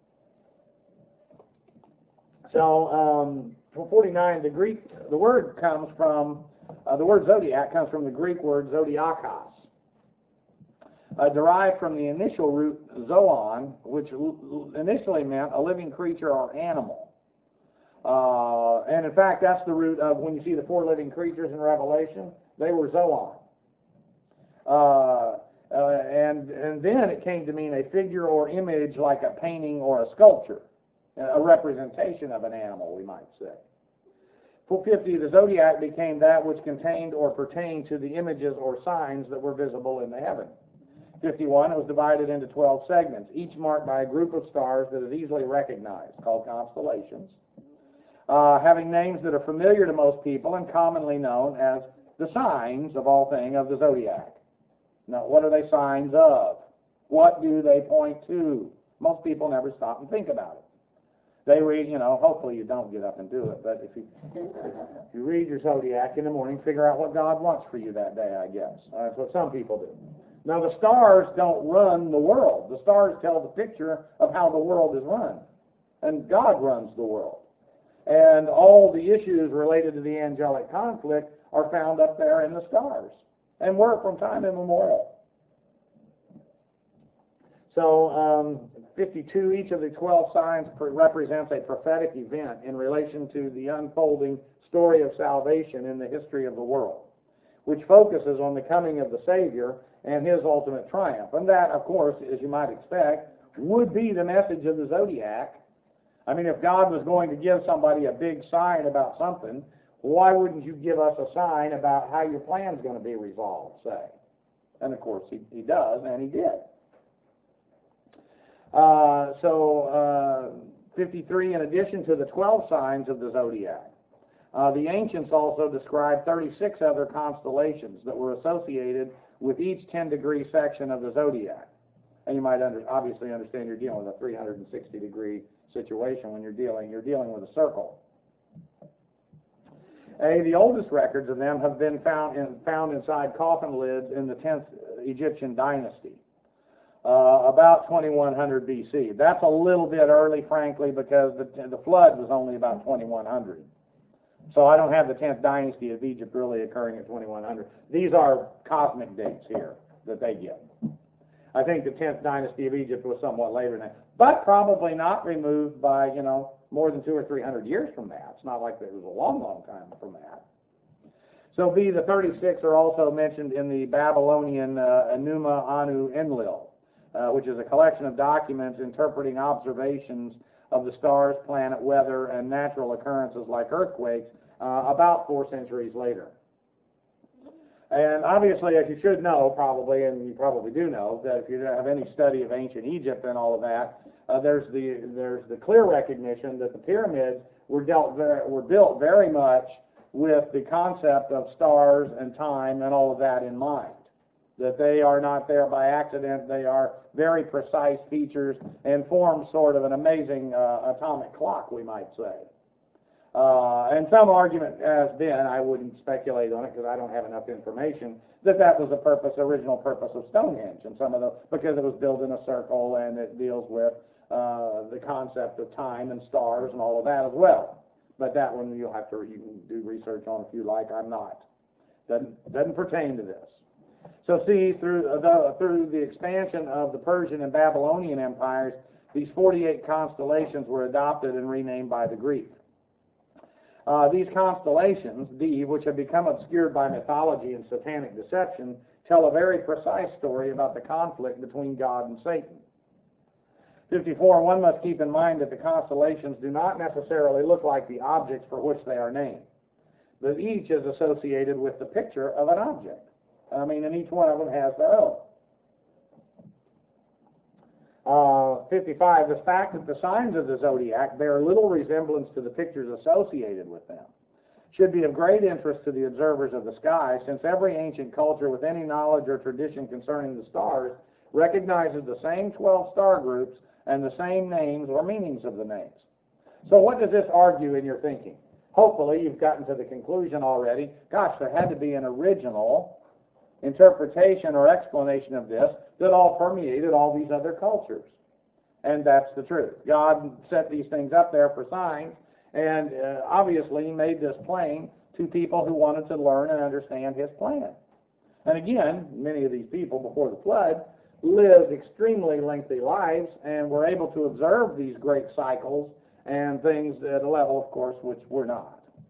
So um, for forty-nine, the Greek, the word comes from uh, the word zodiac comes from the Greek word zodiakos. Uh, derived from the initial root zoon, which l- initially meant a living creature or animal. Uh, and in fact, that's the root of, when you see the four living creatures in Revelation, they were zoon. Uh, uh, and, and then it came to mean a figure or image like a painting or a sculpture, a representation of an animal, we might say. For fifty, the zodiac became that which contained or pertained to the images or signs that were visible in the heaven. fifty-one, it was divided into twelve segments, each marked by a group of stars that is easily recognized, called constellations, uh, having names that are familiar to most people and commonly known as the signs of all things of the zodiac. Now, what are they signs of? What do they point to? Most people never stop and think about it. They read, you know, hopefully you don't get up and do it, but if you, if you read your zodiac in the morning, figure out what God wants for you that day, I guess. Uh, that's what some people do. Now, the stars don't run the world. The stars tell the picture of how the world is run. And God runs the world. And all the issues related to the angelic conflict are found up there in the stars. And were from time immemorial. So, um, fifty-two, each of the twelve signs represents a prophetic event in relation to the unfolding story of salvation in the history of the world, which focuses on the coming of the Savior and his ultimate triumph. And that, of course, as you might expect, would be the message of the zodiac. I mean, if God was going to give somebody a big sign about something, why wouldn't you give us a sign about how your plan's going to be resolved, say? And, of course, he, he does, and he did. Uh, so, uh, fifty-three, in addition to the twelve signs of the zodiac, uh, the ancients also described thirty-six other constellations that were associated with each ten-degree section of the zodiac. And you might under, obviously understand you're dealing with a three hundred sixty degree situation when you're dealing, you're dealing with a circle. A, the oldest records of them have been found, in, found inside coffin lids in the tenth Egyptian dynasty. Uh, about twenty-one hundred B C. That's a little bit early, frankly, because the, the flood was only about twenty-one hundred. So I don't have the tenth dynasty of Egypt really occurring at twenty-one hundred. These are cosmic dates here that they give. I think the tenth dynasty of Egypt was somewhat later than that, but probably not removed by, you know, more than two or three hundred years from that. It's not like it was a long, long time from that. So B, the thirty-six are also mentioned in the Babylonian uh, Enuma Anu Enlil. Uh, which is a collection of documents interpreting observations of the stars, planet, weather, and natural occurrences like earthquakes uh, about four centuries later. And obviously, as you should know probably, and you probably do know, that if you have any study of ancient Egypt and all of that, uh, there's the there's the clear recognition that the pyramids were dealt very, were built very much with the concept of stars and time and all of that in mind. That they are not there by accident. They are very precise features and form sort of an amazing uh, atomic clock, we might say. Uh, and some argument has been, I wouldn't speculate on it because I don't have enough information, that that was the purpose, original purpose of Stonehenge, and some of the because it was built in a circle and it deals with uh, the concept of time and stars and all of that as well. But that one you'll have to you can do research on if you like. I'm not. Doesn't doesn't pertain to this. So see, through the, through the expansion of the Persian and Babylonian empires, these forty-eight constellations were adopted and renamed by the Greek. Uh, these constellations, D, which have become obscured by mythology and satanic deception, tell a very precise story about the conflict between God and Satan. fifty-four, one must keep in mind that the constellations do not necessarily look like the objects for which they are named, but each is associated with the picture of an object. I mean, and each one of them has their own. Uh, fifty-five, the fact that the signs of the zodiac bear little resemblance to the pictures associated with them should be of great interest to the observers of the sky, since every ancient culture with any knowledge or tradition concerning the stars recognizes the same twelve star groups and the same names or meanings of the names. So what does this argue in your thinking? Hopefully you've gotten to the conclusion already. Gosh, there had to be an original interpretation or explanation of this that all permeated all these other cultures. And that's the truth. God set these things up there for signs, and uh, obviously made this plain to people who wanted to learn and understand his plan. And again, many of these people before the flood lived extremely lengthy lives and were able to observe these great cycles and things at a level, of course, which we're not.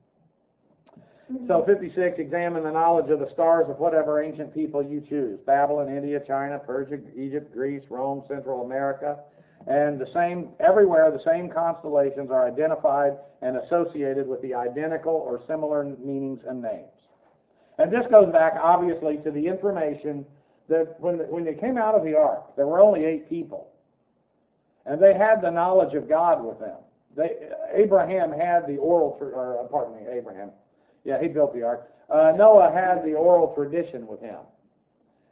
So fifty-six, examine the knowledge of the stars of whatever ancient people you choose. Babylon, India, China, Persia, Egypt, Greece, Rome, Central America. And the same, everywhere the same constellations are identified and associated with the identical or similar meanings and names. And this goes back, obviously, to the information that when, when they came out of the ark, there were only eight people. And they had the knowledge of God with them. They, Abraham had the oral, or pardon me, Abraham. Yeah, he built the ark. Uh, Noah had the oral tradition with him.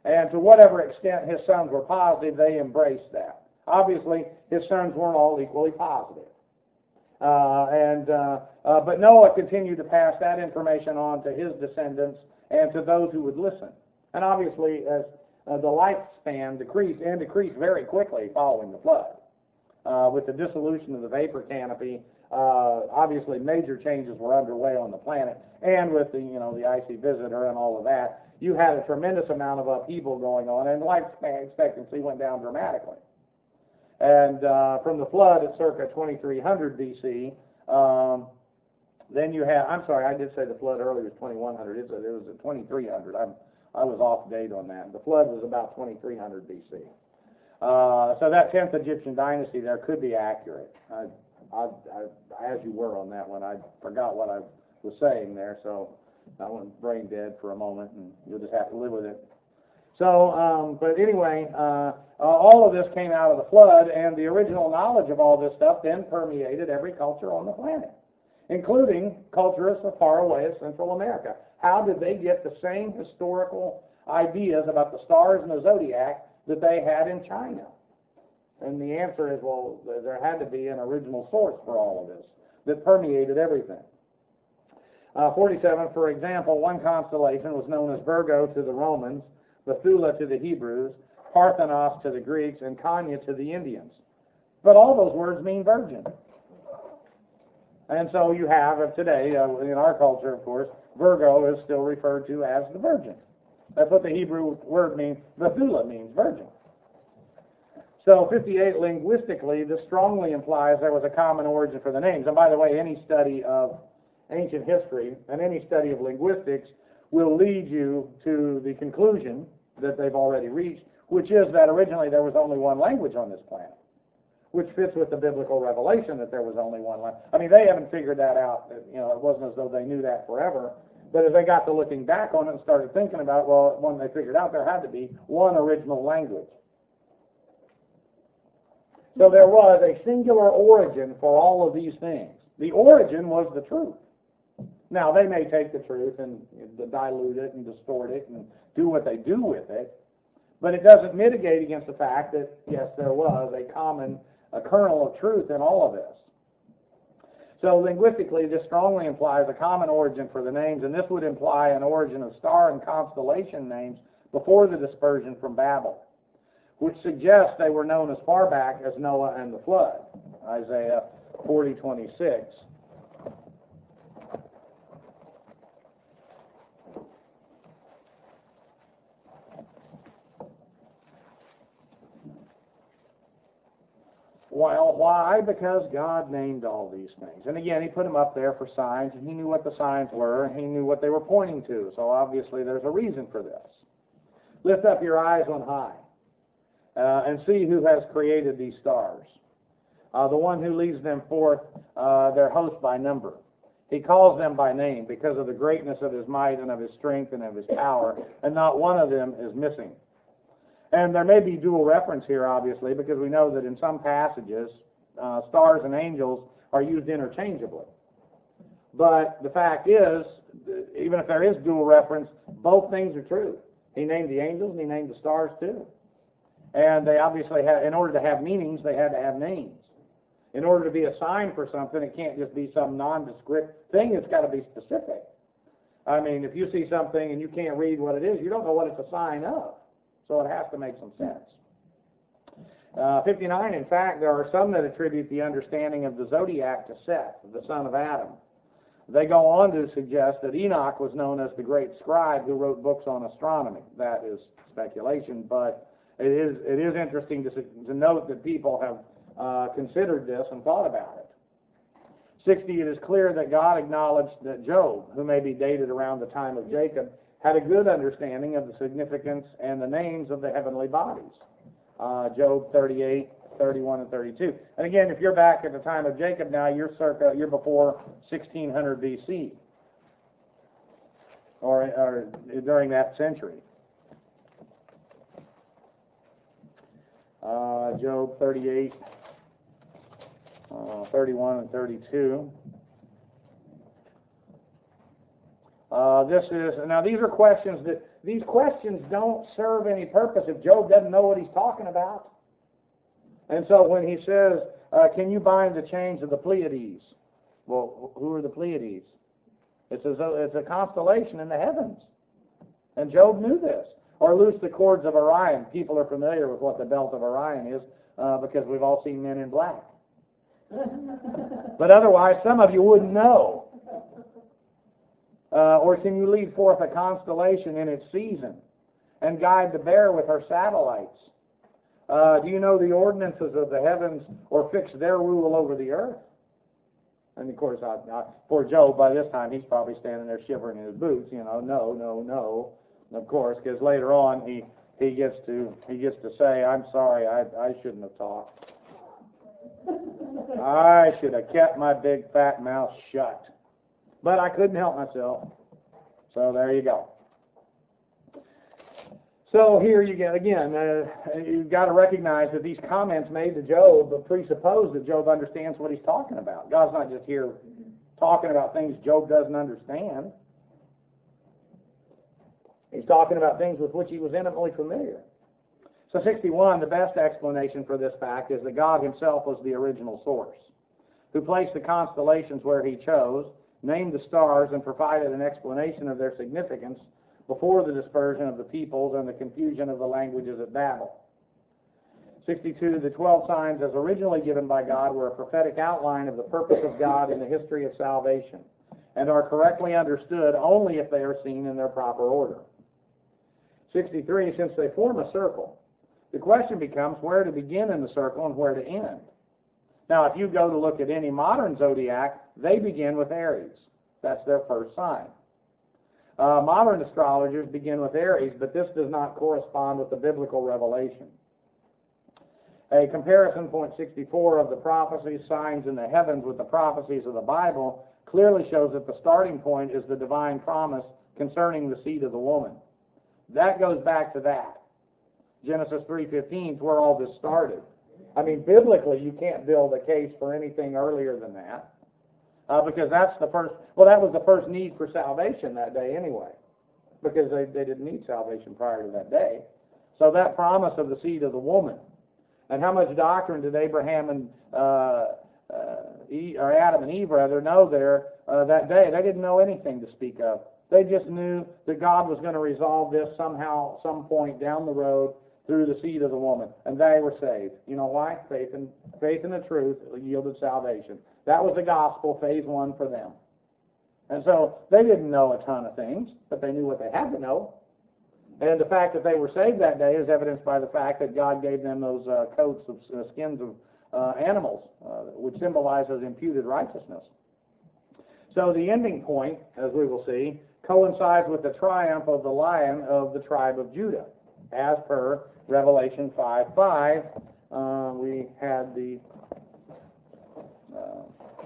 And to whatever extent his sons were positive, they embraced that. Obviously, his sons weren't all equally positive. Uh, and uh, uh, but Noah continued to pass that information on to his descendants and to those who would listen. And obviously, as uh, the lifespan decreased, and decreased very quickly following the flood, uh, with the dissolution of the vapor canopy, uh, obviously major changes were underway on the planet, and with the you know the icy visitor and all of that, you had a tremendous amount of upheaval going on, and lifespan expectancy went down dramatically. And uh, from the flood at circa twenty-three hundred B C, um, then you have, I'm sorry, I did say the flood earlier was twenty-one hundred. It was, it was at twenty-three hundred. I'm, I was off date on that. The flood was about twenty-three hundred B C. Uh, so that tenth Egyptian dynasty there could be accurate. I, I, I, as you were on that one, I forgot what I was saying there, so I went brain dead for a moment, and you'll just have to live with it. So, um, but anyway, uh, uh, all of this came out of the flood, and the original knowledge of all this stuff then permeated every culture on the planet, including culturists as far away as Central America. How did they get the same historical ideas about the stars and the zodiac that they had in China? And the answer is, well, there had to be an original source for all of this that permeated everything. Uh, forty-seven, for example, one constellation was known as Virgo to the Romans, Bethula to the Hebrews, Parthenos to the Greeks, and Kanya to the Indians. But all those words mean virgin. And so you have, uh, today, uh, in our culture, of course, Virgo is still referred to as the virgin. That's what the Hebrew word means. Bethula means virgin. So fifty-eight, linguistically, this strongly implies there was a common origin for the names. And by the way, any study of ancient history and any study of linguistics will lead you to the conclusion that they've already reached, which is that originally there was only one language on this planet, which fits with the biblical revelation that there was only one language. I mean, they haven't figured that out. You know, it wasn't as though they knew that forever. But as they got to looking back on it and started thinking about, well, when they figured out there had to be one original language. So there was a singular origin for all of these things. The origin was the truth. Now, they may take the truth and dilute it and distort it and do what they do with it, but it doesn't mitigate against the fact that, yes, there was a common a kernel of truth in all of this. So linguistically, this strongly implies a common origin for the names, and this would imply an origin of star and constellation names before the dispersion from Babel, which suggests they were known as far back as Noah and the flood, Isaiah forty twenty-six. Well, why? Because God named all these things. And again, he put them up there for signs, and he knew what the signs were, and he knew what they were pointing to. So obviously there's a reason for this. Lift up your eyes on high uh, and see who has created these stars. Uh, the one who leads them forth, uh, their host by number. He calls them by name because of the greatness of his might and of his strength and of his power, and not one of them is missing. And there may be dual reference here, obviously, because we know that in some passages, uh, stars and angels are used interchangeably. But the fact is, even if there is dual reference, both things are true. He named the angels and he named the stars too. And they obviously had, in order to have meanings, they had to have names. In order to be a sign for something, it can't just be some nondescript thing. It's got to be specific. I mean, if you see something and you can't read what it is, you don't know what it's a sign of. So it has to make some sense. Uh, fifty-nine, in fact, there are some that attribute the understanding of the zodiac to Seth, the son of Adam. They go on to suggest that Enoch was known as the great scribe who wrote books on astronomy. That is speculation, but it is it is interesting to, to note that people have uh, considered this and thought about it. sixty, it is clear that God acknowledged that Job, who may be dated around the time of Jacob, had a good understanding of the significance and the names of the heavenly bodies. Uh, Job thirty-eight, thirty-one, and thirty-two. And again, if you're back at the time of Jacob now, you're circa, you're before sixteen hundred B C, or, or during that century. Uh, Job thirty-eight, uh, thirty-one, and thirty-two. Uh, this is, now these are questions that, these questions don't serve any purpose if Job doesn't know what he's talking about. And so when he says, uh, can you bind the chains of the Pleiades? Well, who are the Pleiades? It's a, it's a constellation in the heavens. And Job knew this. Or loose the cords of Orion. People are familiar with what the belt of Orion is uh, because we've all seen Men in Black. But otherwise, some of you wouldn't know. Uh, or can you lead forth a constellation in its season and guide the bear with her satellites? Uh, do you know the ordinances of the heavens or fix their rule over the earth? And of course, I, I, poor Job, by this time, he's probably standing there shivering in his boots. You know, no, no, no. And of course, because later on he he gets to he gets to say, "I'm sorry, I I shouldn't have talked. I should have kept my big fat mouth shut, but I couldn't help myself." So there you go. So here you get again. Uh, you've got to recognize that these comments made to Job presuppose that Job understands what he's talking about. God's not just here talking about things Job doesn't understand. He's talking about things with which he was intimately familiar. So sixty-one, the best explanation for this fact is that God himself was the original source, who placed the constellations where he chose, named the stars, and provided an explanation of their significance before the dispersion of the peoples and the confusion of the languages at Babel. sixty-two, the twelve signs as originally given by God were a prophetic outline of the purpose of God in the history of salvation, and are correctly understood only if they are seen in their proper order. sixty-three, since they form a circle, the question becomes where to begin in the circle and where to end. Now, if you go to look at any modern zodiac, they begin with Aries. That's their first sign. Uh, modern astrologers begin with Aries, but this does not correspond with the biblical revelation. A comparison, point sixty-four, of the prophecies, signs in the heavens with the prophecies of the Bible clearly shows that the starting point is the divine promise concerning the seed of the woman. That goes back to that. Genesis three fifteen is where all this started. I mean, biblically, you can't build a case for anything earlier than that. Uh, because that's the first, well, that was the first need for salvation that day anyway. Because they, they didn't need salvation prior to that day. So that promise of the seed of the woman. And how much doctrine did Abraham and, uh, uh, Eve, or Adam and Eve, rather, know there uh, that day? They didn't know anything to speak of. They just knew that God was going to resolve this somehow, some point down the road through the seed of the woman. And they were saved. You know why? Faith in, faith in the truth yielded salvation. That was the gospel, phase one for them. And so they didn't know a ton of things, but they knew what they had to know. And the fact that they were saved that day is evidenced by the fact that God gave them those uh, coats of uh, skins of uh, animals, uh, which symbolizes imputed righteousness. So the ending point, as we will see, coincides with the triumph of the Lion of the tribe of Judah, as per Revelation five five. Uh, we had the uh,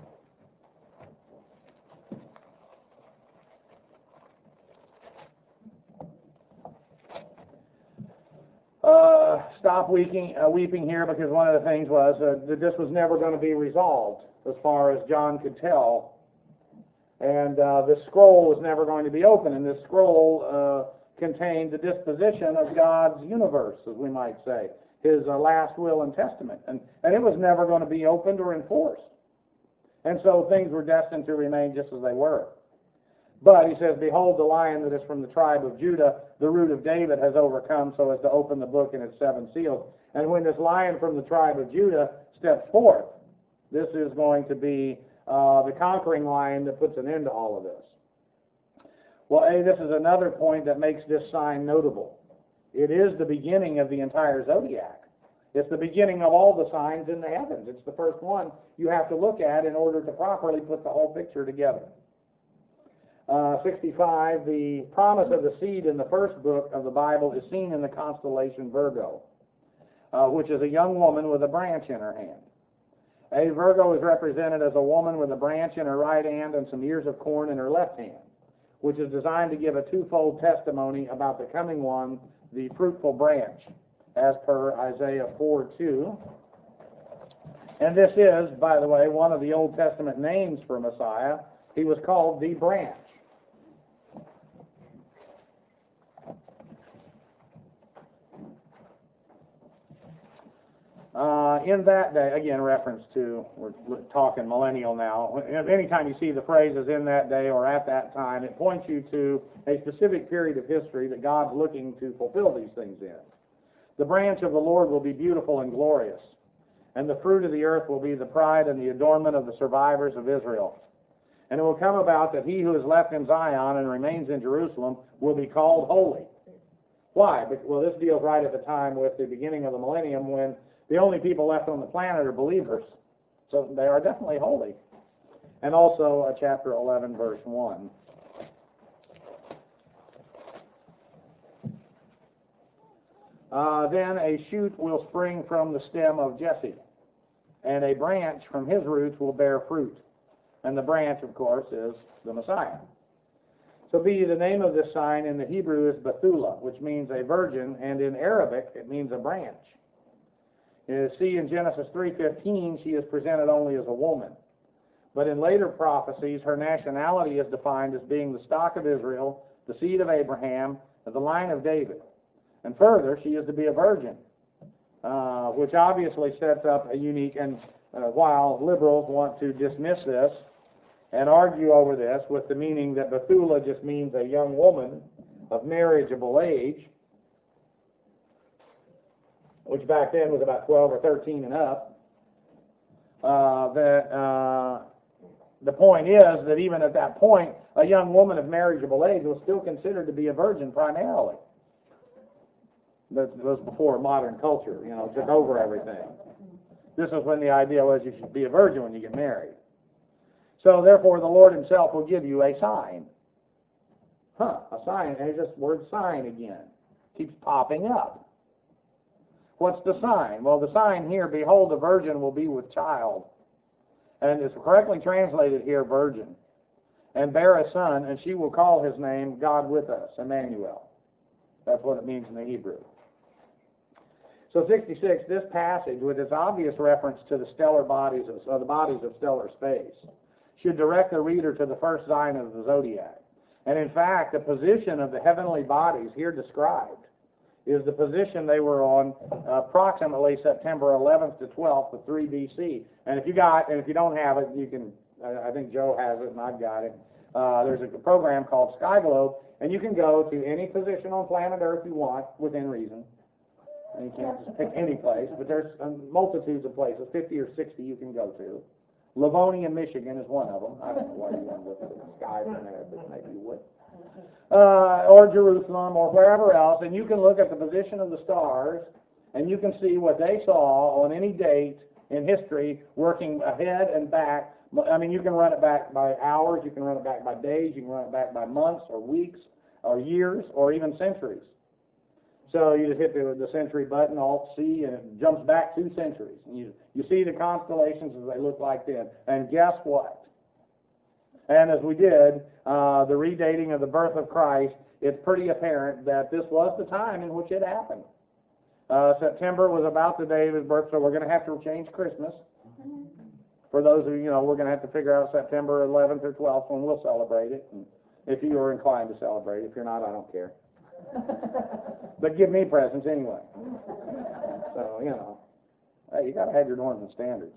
Uh, stop weeping, uh, weeping here, because one of the things was uh, that this was never going to be resolved as far as John could tell. And uh, this scroll was never going to be open, and this scroll uh, contained the disposition of God's universe, as we might say, his uh, last will and testament. And, and it was never going to be opened or enforced. And so things were destined to remain just as they were. But he says, behold, the Lion that is from the tribe of Judah, the root of David, has overcome so as to open the book and its seven seals. And when this Lion from the tribe of Judah steps forth, this is going to be uh, the conquering Lion that puts an end to all of this. Well, A, this is another point that makes this sign notable. It is the beginning of the entire zodiac. It's the beginning of all the signs in the heavens. It's the first one you have to look at in order to properly put the whole picture together. Uh, sixty-five, the promise of the seed in the first book of the Bible is seen in the constellation Virgo, uh, which is a young woman with a branch in her hand. A Virgo is represented as a woman with a branch in her right hand and some ears of corn in her left hand, which is designed to give a twofold testimony about the coming one, the fruitful branch, as per Isaiah four two. And this is, by the way, one of the Old Testament names for Messiah. He was called the branch. Uh, in that day, again, reference to, we're talking millennial now. Anytime you see the phrases in that day or at that time, it points you to a specific period of history that God's looking to fulfill these things in. The branch of the Lord will be beautiful and glorious, and the fruit of the earth will be the pride and the adornment of the survivors of Israel. And it will come about that he who is left in Zion and remains in Jerusalem will be called holy. Why? Well, this deals right at the time with the beginning of the millennium when the only people left on the planet are believers. So they are definitely holy. And also uh, chapter eleven, verse one. Uh, then a shoot will spring from the stem of Jesse, and a branch from his roots will bear fruit. And the branch, of course, is the Messiah. So be the name of this sign in the Hebrew is Bethula, which means a virgin, and in Arabic it means a branch. You see in Genesis three fifteen, she is presented only as a woman. But in later prophecies, her nationality is defined as being the stock of Israel, the seed of Abraham, and the line of David. And further, she is to be a virgin, uh, which obviously sets up a unique, and uh, while liberals want to dismiss this and argue over this with the meaning that Bethula just means a young woman of marriageable age, which back then was about twelve or thirteen and up, uh, that uh, the point is that even at that point, a young woman of marriageable age was still considered to be a virgin primarily. That was before modern culture, you know, took over everything. This is when the idea was you should be a virgin when you get married. So therefore, the Lord himself will give you a sign. Huh, a sign. There's this word sign again. Keeps popping up. What's the sign? Well, the sign here, behold, the virgin will be with child. And it's correctly translated here, virgin. And bear a son, and she will call his name God with us, Emmanuel. That's what it means in the Hebrew. So sixty-six, this passage, with its obvious reference to the stellar bodies of uh, the bodies of stellar space, should direct the reader to the first sign of the zodiac. And in fact, the position of the heavenly bodies here described is the position they were on uh, approximately September eleventh to twelfth of three B C. And if you got, and if you don't have it, you can. Uh, I think Joe has it, and I've got it. Uh, there's a program called Sky Globe, and you can go to any position on planet Earth you want within reason. And you can't just pick any place, but there's um, multitudes of places, fifty or sixty you can go to. Livonia, Michigan is one of them. I don't know why you want to look at the sky from there, but maybe you would. Uh, or Jerusalem, or wherever else, and you can look at the position of the stars, and you can see what they saw on any date in history, working ahead and back. I mean, you can run it back by hours, you can run it back by days, you can run it back by months, or weeks, or years, or even centuries. So you just hit the, the century button, Alt-C, and it jumps back two centuries. And you, you see the constellations as they look like then. And guess what? And as we did, uh, the redating of the birth of Christ, it's pretty apparent that this was the time in which it happened. Uh, September was about the day of his birth, so we're going to have to change Christmas. For those of you, you know, we're going to have to figure out September eleventh or twelfth when we'll celebrate it. And if you are inclined to celebrate, if you're not, I don't care. But give me presents anyway. So, you know, hey, you got to have your norms and standards.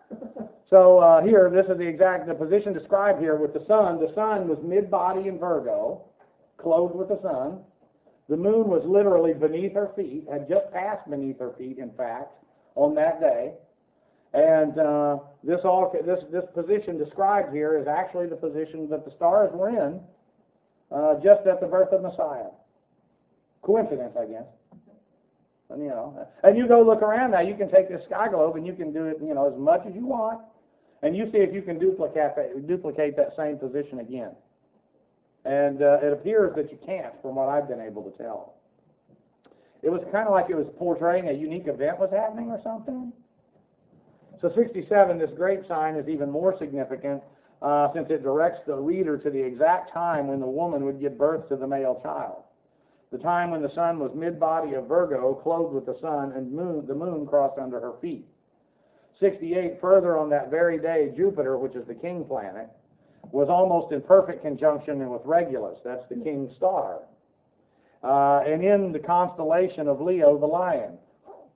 So uh, here, this is the exact, the position described here with the sun. The sun was mid-body in Virgo, clothed with the sun. The moon was literally beneath her feet, had just passed beneath her feet, in fact, on that day. And uh, this, all, this, this position described here is actually the position that the stars were in uh, just at the birth of Messiah. Coincidence, I guess. And, you know, and you go look around now. You can take this sky globe and you can do it, you know, as much as you want, and you see if you can duplicate that, duplicate that same position again. And uh, it appears that you can't, from what I've been able to tell. It was kind of like it was portraying a unique event was happening or something. So sixty-seven, this great sign is even more significant uh, since it directs the reader to the exact time when the woman would give birth to the male child. The time when the sun was mid-body of Virgo, clothed with the sun, and moon, the moon crossed under her feet. sixty-eight, further on that very day, Jupiter, which is the king planet, was almost in perfect conjunction with Regulus, that's the king star, uh, and in the constellation of Leo, the lion.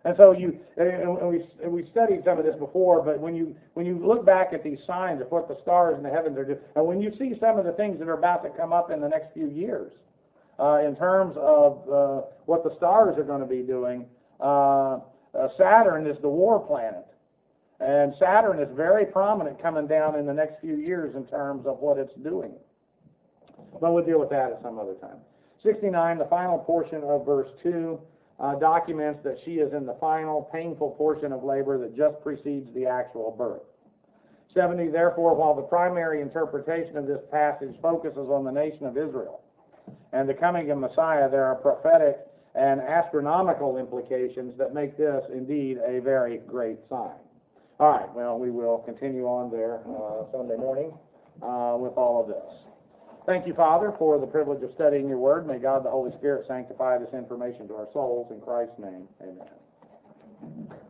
And so you, and we, and we studied some of this before, but when you, when you look back at these signs of what the stars in the heavens are doing, and when you see some of the things that are about to come up in the next few years, uh, in terms of uh, what the stars are going to be doing, uh, uh, Saturn is the war planet. And Saturn is very prominent coming down in the next few years in terms of what it's doing. But we'll deal with that at some other time. sixty-nine, the final portion of verse two, uh, documents that she is in the final painful portion of labor that just precedes the actual birth. seventy, therefore, while the primary interpretation of this passage focuses on the nation of Israel and the coming of Messiah, there are prophetic and astronomical implications that make this indeed a very great sign. All right, well, we will continue on there uh, Sunday morning uh, with all of this. Thank you, Father, for the privilege of studying your word. May God the Holy Spirit sanctify this information to our souls. In Christ's name, amen.